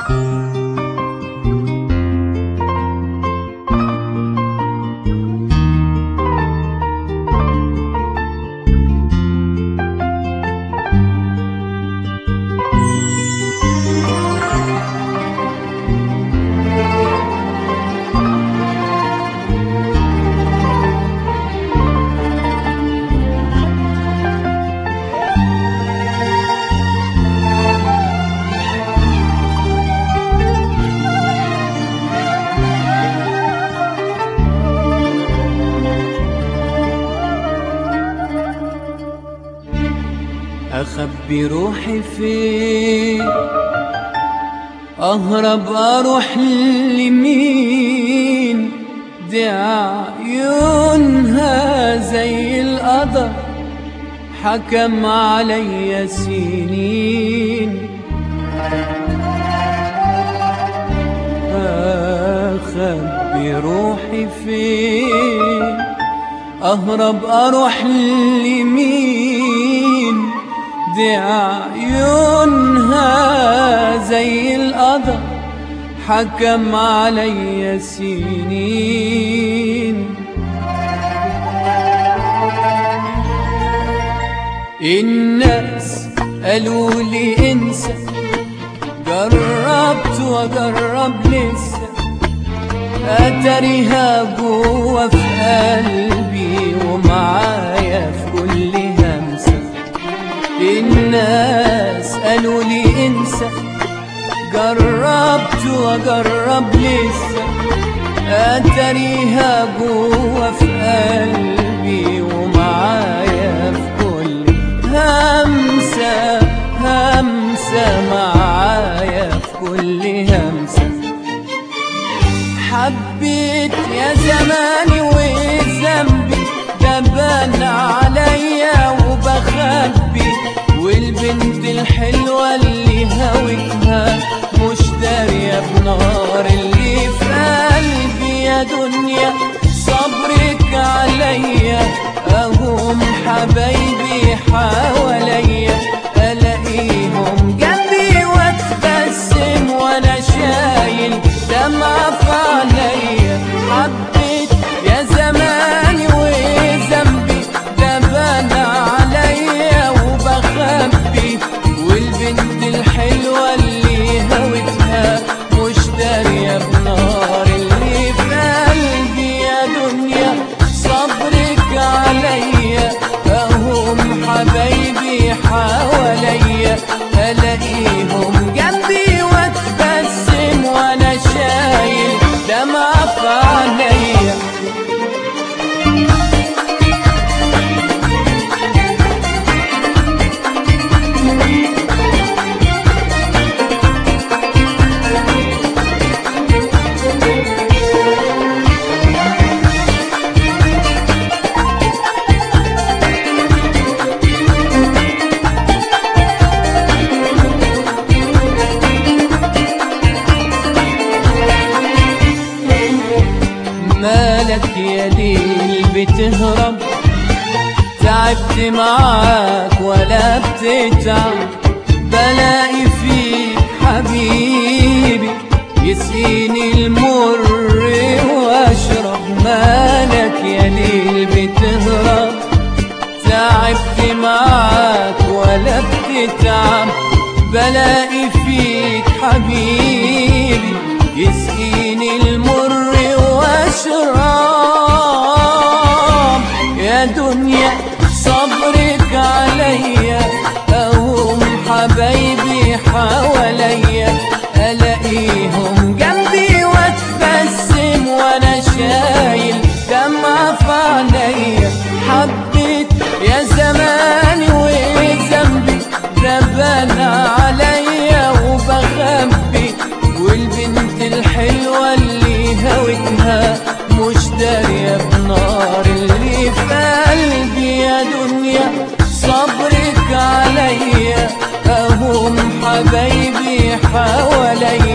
أخبي روحي فين؟ أهرب أروح لمين؟ دي عيونها زي القدر حكم عليا سنين. أخبي روحي فين؟ أهرب أروح لمين؟ دي عيونها زي القدر حكم عليا سنين. الناس قالوا لي انسى، جربت واجرب لسه، اتاريها جوا في قلبي ومعايا في كل همسة. الناس قالوا لي انسى، جربت واجرب لسه، اتاريها جوا في قلبي ومعايا في كل همسة. همسة معايا في كل همسة. حبيت يا زماني وذنبي ده بان عليا وبخبي، والبنت الحلوة اللي هويتها مش دارية بنار اللي في قلبي. يا دنيا صبرك عليا، اهم حبايبي حواليا، الاقيهم جنبي واتبسم وانا شايل دمعة في عينيا. حبيت يا زماني وذنبي ده بان عليا وبخبي، والبنت الحلوة اللي هويتها مش دارية بنار اللي في قلبي. يا دنيا صبرك عليا، اهم حبايبي حواليا، الاقيهم جنبي واتبسم وانا شايل دمعة في عينيا. مالك يا ليل بتهرب؟ تعبت معاك ولا بتتعب؟ بلاقي فيك حبيبي يسقيني المر واشرب. مالك يا ليل بتهرب؟ تعبت معاك ولا بتتعب؟ بلاقي فيك حبيبي يسقيني المر واشرب. يا دنيا صبرك عليا، اهم حبايبي حواليا، الاقيهم جنبي واتبسم وانا شايل دمعة في عينيا. حبيت يا زماني وذنبي ده بان عليا وبخبي، والبنت الحلوة اللي هويتها مش دارية بنار اللي في قلبي. يا دنيا صبرك عليا، اهم حبايبي حواليا،